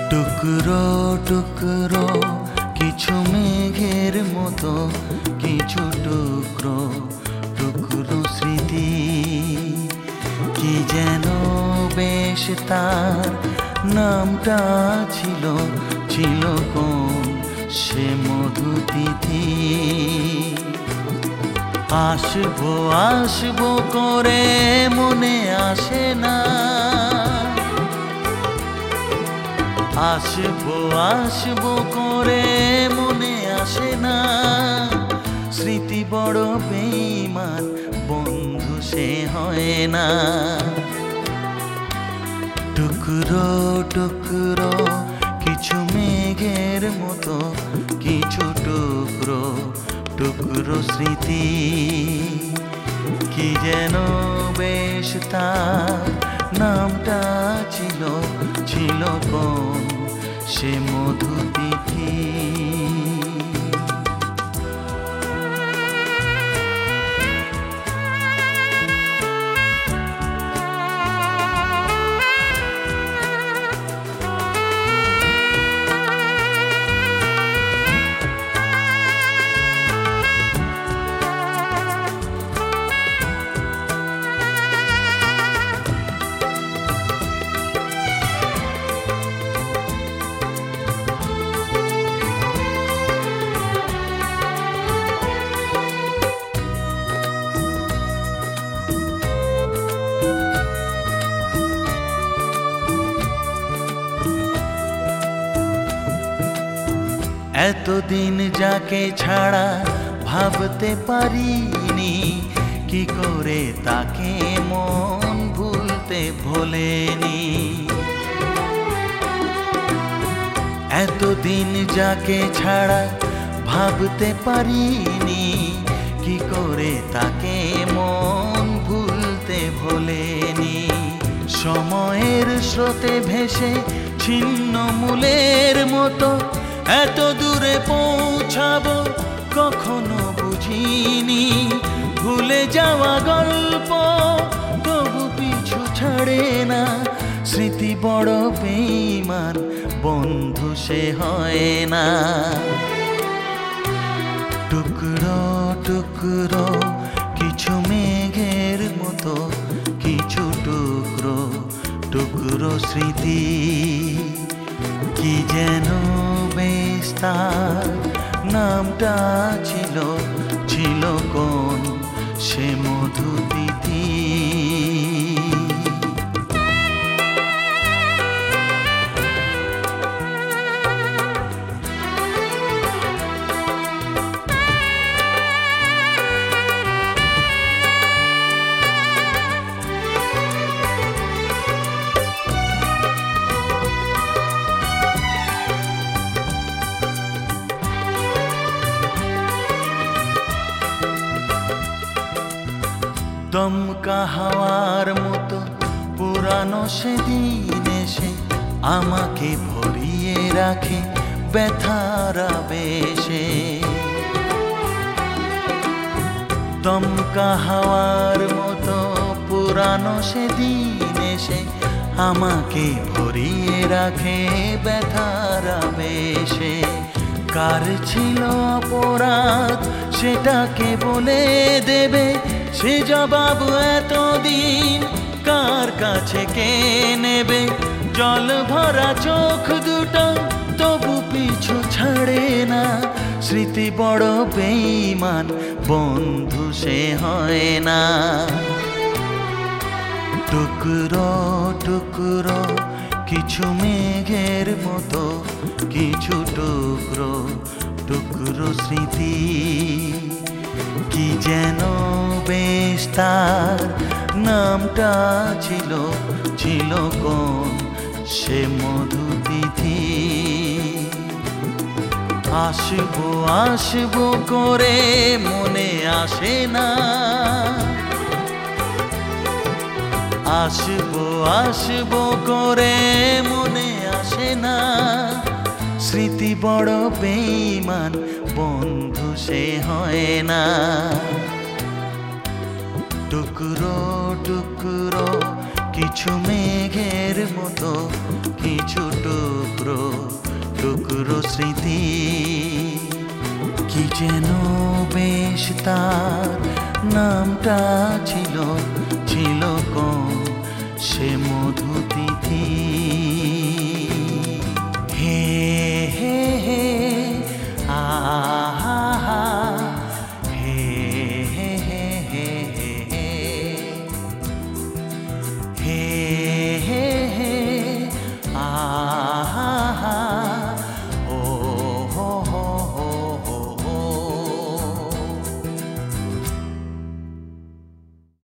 টুকরো টুকরো কিছু মেঘের মতো, কিছু টুকরো টুকরো স্মৃতি, কি যেন বেশ তার নামটা ছিল, ছিল কোন সে মধু তিথি। আসবো আসবো করে মনে আসে না, আসবো আসবো করে মনে আসে না, স্মৃতি বড় বেঈমান বন্ধু সে হয় না। টুকরো টুকরো কিছু মেঘের মতো, কিছু টুকরো টুকরো স্মৃতি, কি যেন বেশ তার নামটা ছিল, ছিল কোন সে মধু তিথি। এতদিন যাকে ছাড়া ভাবতে পারিনি, কি করে তাকে মন ভুলতে ভোলেনি। এতদিন যাকে ছাড়া ভাবতে পারিনি, কি করে তাকে মন ভুলতে ভোলেনি। সময়ের স্রোতে ভেসে ছিন্ন মূলের মতো এত দূরে পৌঁছাবো কখনো বুঝিনি। ভুলে যাওয়া গল্প তবু পিছু ছাড়ে না, স্মৃতি বড় বেঈমান বন্ধু সে হয় না। টুকরো টুকরো কিছু মেঘের মতো, কিছু টুকরো টুকরো স্মৃতি, কি যেন বেশ তার নামটা ছিল, ছিল কোন সে মধু তিথি। দমকা হাওয়ার মতো পুরানো সেদিন এসে আমাকে ভরিয়ে রাখে ব্যথার আবেশে। দমকা হাওয়ার মতো পুরানো সেদিন এসে আমাকে ভরিয়ে রাখে ব্যথার আবেশে। কার ছিল অপরাধ সেটাকে বলে দেবে, সে জবাব এতদিন কার কাছে কে নেবে। জল ভরা চোখ দুটো তবু পিছু ছাড়ে না, স্মৃতি বড় বেঈমান বন্ধু সে হয় না। টুকরো টুকরো কিছু মেঘের মতো, কিছু টুকরো টুকরো স্মৃতি, কি যেন বেশ তার নামটা ছিল, ছিল কোন সে মধু তিথি। আসবো আসবো করে মনে আসে না, আসবো আসবো করে মনে আসে না, স্মৃতি বড় বেঈমান বন্ধু সে হয় না। টুকরো টুকরো কিছু মেঘের মতো, কিছু টুকরো টুকরো টুকরো স্মৃতি। কি যেন বেশ তার নামটা ছিল